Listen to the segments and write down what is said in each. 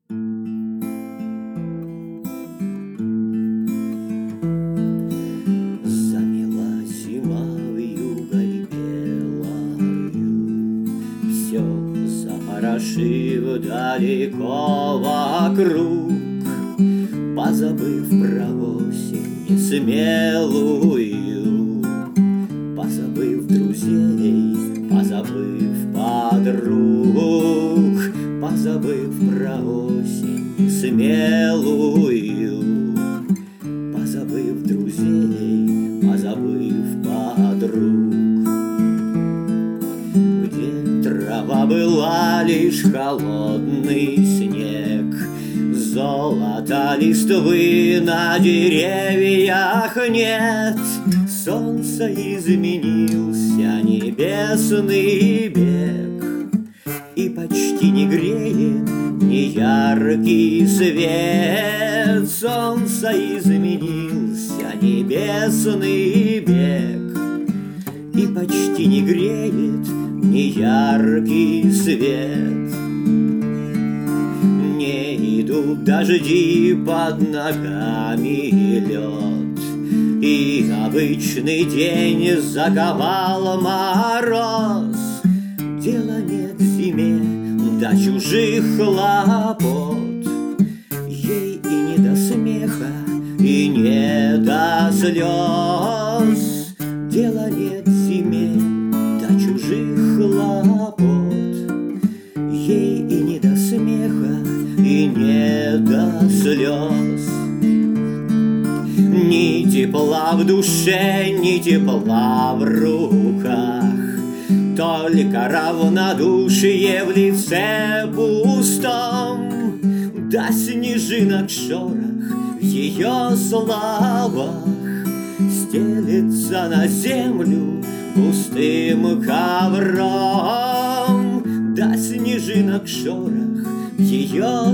Замела зима вьюгой белою, все запорошив далеко вокруг, позабыв про осень несмелую, позабыв друзей, позабыв подруг, позабыв про осень несмелую, позабыв друзей, позабыв подруг. Где трава была лишь холодный снег, золота листвы на деревьях нет, солнце изменился небесный бег, и почти не греет неяркий свет. Солнце изменился небесный бег, и почти не греет неяркий свет. Не идут дожди, под ногами лед, и обычный день заковал мороз. Дела нет зиме до чужих хлопот, ей и не до смеха, и не до слез. Дела нет зиме до чужих хлопот, ей и не до смеха, и не до слез. Ни тепла в душе, ни тепла в руках, только равнодушие в лице пустом, да снежинок шорох в ее словах стелится на землю густым ковром, да снежинок шорох в ее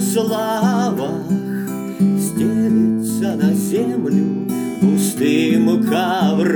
словах стелится на землю густым ковром.